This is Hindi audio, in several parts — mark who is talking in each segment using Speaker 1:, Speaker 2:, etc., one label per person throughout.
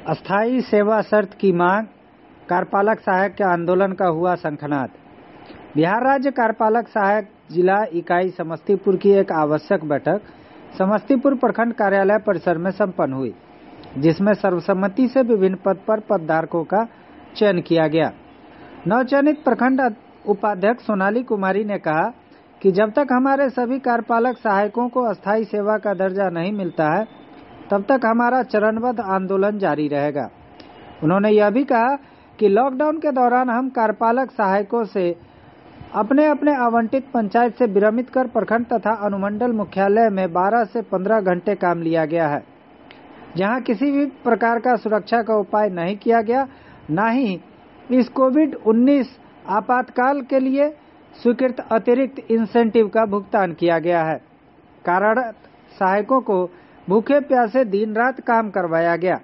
Speaker 1: अस्थायी सेवा शर्त की मांग, कार्यपालक सहायक के आंदोलन का हुआ शंखनाद। बिहार राज्य कार्यपालक सहायक जिला इकाई समस्तीपुर की एक आवश्यक बैठक समस्तीपुर प्रखंड कार्यालय परिसर में संपन्न हुई, जिसमें सर्वसम्मति से विभिन्न पद पर पदधारकों का चयन किया गया। नवचयनित प्रखंड उपाध्यक्ष सोनाली कुमारी ने कहा कि जब तक हमारे सभी कार्यपालक सहायकों को अस्थायी सेवा का दर्जा नहीं मिलता है, तब तक हमारा चरणबद्ध आंदोलन जारी रहेगा। उन्होंने यह भी कहा कि लॉकडाउन के दौरान हम कार्यपालक सहायकों से अपने अपने आवंटित पंचायत से विरमित कर प्रखंड तथा अनुमंडल मुख्यालय में 12 से 15 घंटे काम लिया गया है, जहां किसी भी प्रकार का सुरक्षा का उपाय नहीं किया गया, न ही इस कोविड-19 आपातकाल के लिए स्वीकृत अतिरिक्त इंसेंटिव का भुगतान किया गया है। कार्यरत सहायकों को भूखे प्यासे दिन रात काम करवाया गया।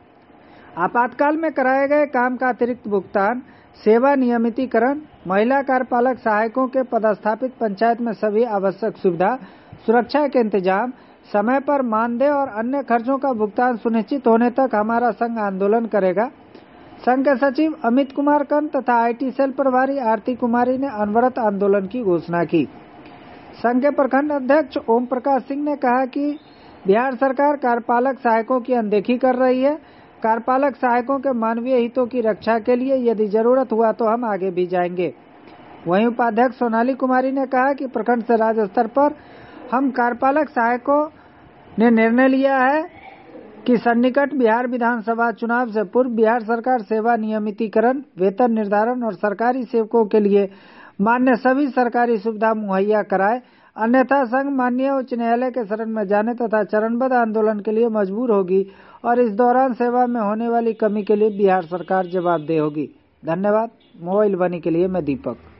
Speaker 1: आपातकाल में कराए गए काम का अतिरिक्त भुगतान, सेवा नियमितीकरण, महिला कार्यपालक सहायकों के पदस्थापित पंचायत में सभी आवश्यक सुविधा, सुरक्षा के इंतजाम, समय पर मानदेय और अन्य खर्चों का भुगतान सुनिश्चित होने तक हमारा संघ आंदोलन करेगा। संघ के सचिव अमित कुमार कंत तथा IT सेल प्रभारी आरती कुमारी ने अनवरत आंदोलन की घोषणा की। संघ के प्रखंड अध्यक्ष ओम प्रकाश सिंह ने कहा कि बिहार सरकार कार्यपालक सहायकों की अनदेखी कर रही है। कार्यपालक सहायकों के मानवीय हितों की रक्षा के लिए यदि जरूरत हुआ तो हम आगे भी जाएंगे। वहीं उपाध्यक्ष सोनाली कुमारी ने कहा कि प्रखंड से राज्य स्तर पर हम कार्यपालक सहायकों ने निर्णय लिया है कि सन्निकट बिहार विधानसभा चुनाव से पूर्व बिहार सरकार सेवा नियमितीकरण, वेतन निर्धारण और सरकारी सेवकों के लिए मान्य सभी सरकारी सुविधा मुहैया कराए, अन्यथा संघ माननीय उच्च न्यायालय के शरण में जाने तथा चरणबद्ध आंदोलन के लिए मजबूर होगी और इस दौरान सेवा में होने वाली कमी के लिए बिहार सरकार जवाबदेह होगी। धन्यवाद। मोबाइल वाणी के लिए मैं दीपक।